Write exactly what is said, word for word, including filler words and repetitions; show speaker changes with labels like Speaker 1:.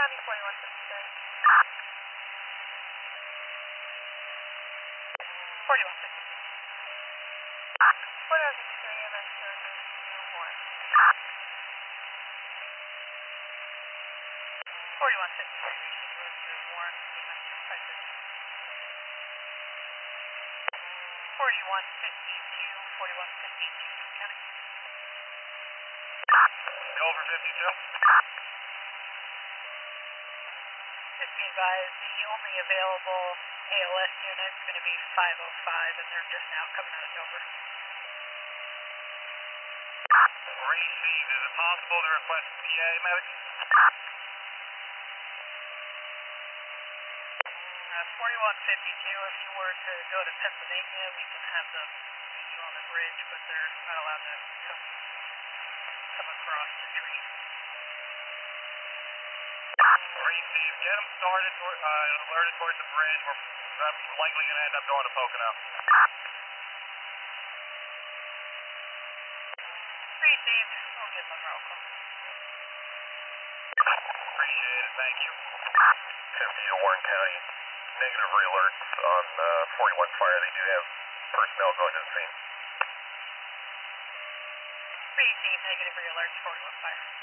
Speaker 1: County forty-one fifty-three. forty-one fifty-three. forty-one fifty-three, E M S zero zero two one. forty-one fifty-three, reaching zero zero one, E M S requested. forty-one fifty-two, forty-one fifty-two, Newton County.
Speaker 2: Over fifty-two.
Speaker 1: Just be advised, the only available A L S unit is going to be five oh five, and they're just now coming out of Dover.
Speaker 2: Received. Is it possible to request P A medic?
Speaker 1: Uh, forty-one fifty-two, if you were to go to Pennsylvania, we can have them meet you on the bridge, but they're not allowed to come, come across to treat.
Speaker 2: Received. Get them started, toward, uh, alerted towards the bridge. We're uh, likely going to end up going to Pocono.
Speaker 1: Received. We'll give them roll call.
Speaker 2: Appreciate it. Thank you. fifty to Warren County. Negative re-alerts on uh, forty-one fire. They do have personnel going to the scene.
Speaker 1: Received. Negative re-alerts, forty-one fire.